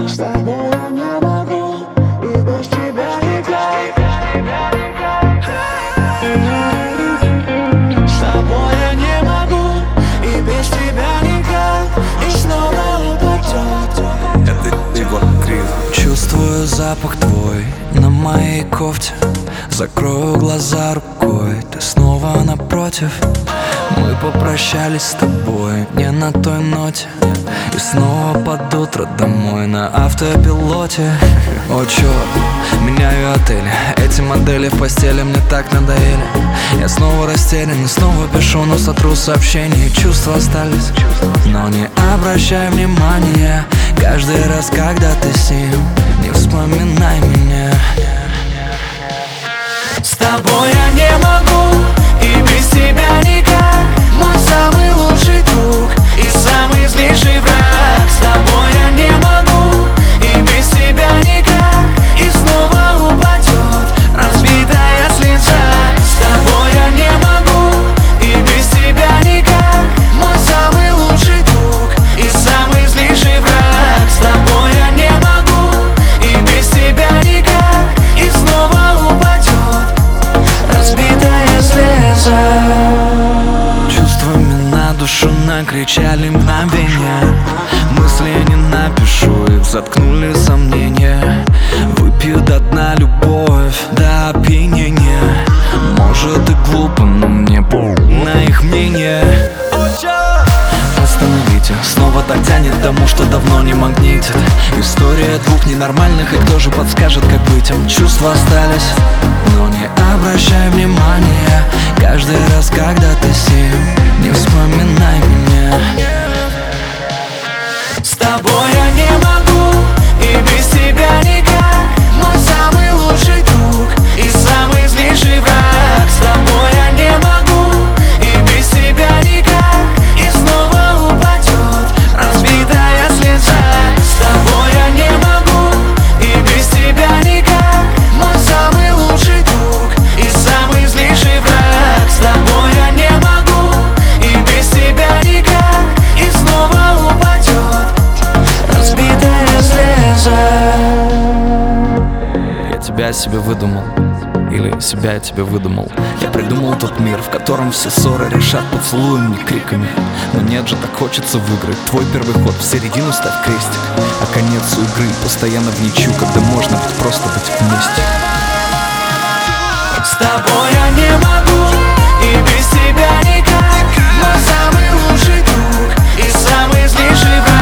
С тобой я не могу, и без тебя никак. С тобой я не могу, и без тебя никак. И снова упадет. Это Егор Крид. Чувствую запах твой на моей кофте. Закрою глаза рукой, ты снова напротив. Мы попрощались с тобой не на той ноте, и снова под утро домой на автопилоте. О, черт, меняю отели, эти модели в постели мне так надоели. Я снова растерян и снова пишу, но сотру сообщения. Чувства остались, но не обращай внимания. Каждый раз, когда ты с ним, не вспоминай меня. С тобой я не могу, и без тебя никак. Мой самый лучший друг и самый злейший враг. С тобой я не могу, и без тебя никак. И снова упадет разбитая слеза. С тобой я не могу, и без тебя никак. Мой самый лучший друг и самый злейший враг. С тобой я не могу, и без тебя никак. И снова упадет разбитая слеза. Чувствами на душу накричали мгновения. Мысли не напишу, их заткнули сомнения. Выпью до дна любовь до опьянения. Может и глупо, но мне на их мнение. Остановите, снова так тянет к тому, что давно не магнитит. История двух ненормальных, и кто же подскажет, как быть им? Чувства остались, но не обращай внимания. Каждый раз, когда ты с ним, не вспоминай меня. С тобой я не могу, и без тебя никак. Мой самый лучший друг и самый злейший враг. С тобой я не могу, и без тебя никак. И снова упадет разбитая слеза. С тобой я не могу, и без тебя никак. Мой самый лучший друг и самый злейший враг. С тобой я не могу, и без тебя никак. И снова упадет разбитая слеза. Я тебя себе выдумал, или себя я тебе выдумал. Я придумал тот мир, в котором все ссоры решат поцелуем, не криками. Но нет же, так хочется выиграть. Твой первый ход, в середину ставь крестик, а конец у игры постоянно в ничью, когда можно быть просто быть вместе. С тобой я не могу, и без тебя никак. Мой самый лучший друг и самый злейший враг.